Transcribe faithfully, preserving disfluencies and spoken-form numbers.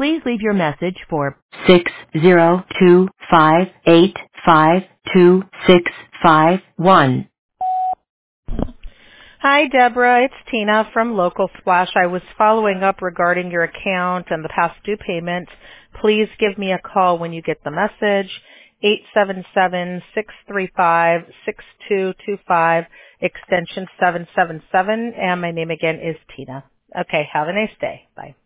Please leave your message for six zero two five eight five two six five one. Hi, Deborah. It's Tina from Local Splash. I was following up regarding your account and the past due payments. Please give me a call when you get the message, eight seven seven, six three five, six two two five, extension seven seven seven, and my name again is Tina. Okay, have a nice day. Bye.